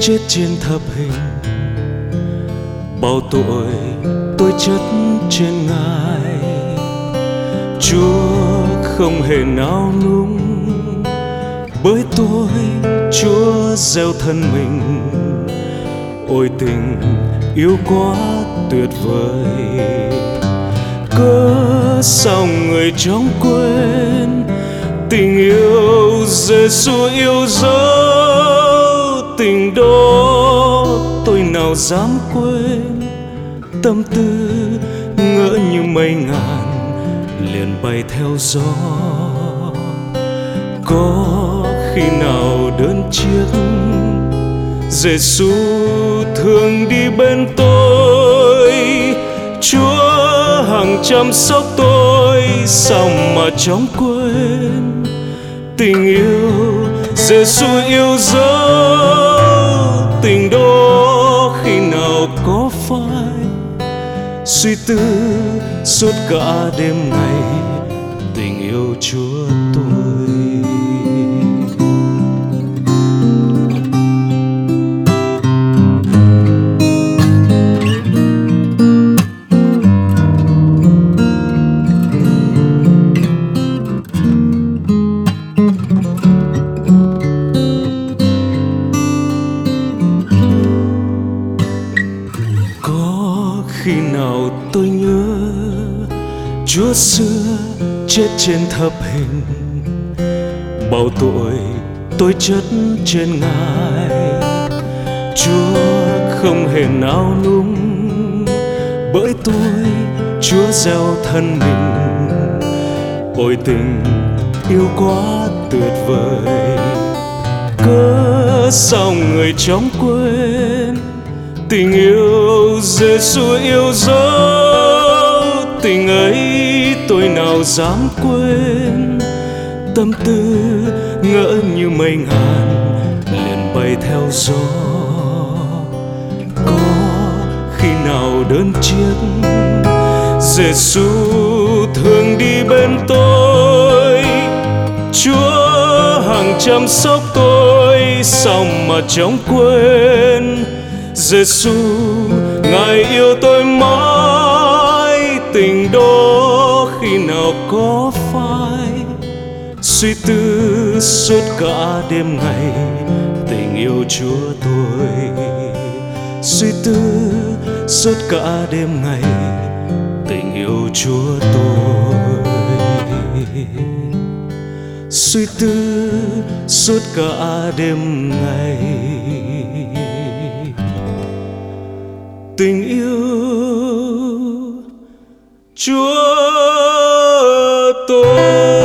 chết trên thập hình. Bao tội tôi chất trên Ngài, Chúa không hề nao núng. Bởi tôi Chúa gieo thân mình, ôi tình yêu quá tuyệt vời. Cớ sao người chóng quên tình yêu Giêsu yêu dấu. Tình đó tôi nào dám quên, tâm tư ngỡ như mây ngàn liền bay theo gió. Có khi nào đơn chiếc Giêsu thường đi bên tôi, Chúa hằng chăm sóc tôi, sao mà chóng quên tình yêu Giêsu yêu dấu. Tình đó khi nào có phai, suy tư suốt cả đêm ngày tình yêu Chúa tôi. Khi nào tôi nhớ Chúa xưa chết trên thập hình, bao tội tôi chất trên Ngài, Chúa không hề nao núng. Bởi tôi Chúa gieo thân mình, ôi tình yêu quá tuyệt vời. Cớ sao người chóng quên tình yêu Giêsu yêu dấu. Tình ấy tôi nào dám quên, tâm tư ngỡ như mây ngàn liền bay theo gió. Có khi nào đơn chiếc Giêsu thường đi bên tôi, Chúa hằng chăm sóc tôi, sao mà chóng quên Giêsu Ngài yêu tôi mãi. Tình đó khi nào có phai, suy tư suốt cả đêm ngày tình yêu Chúa tôi. Suy tư suốt cả đêm ngày tình yêu Chúa tôi. Suy tư suốt cả đêm ngày tình yêu Chúa tôi.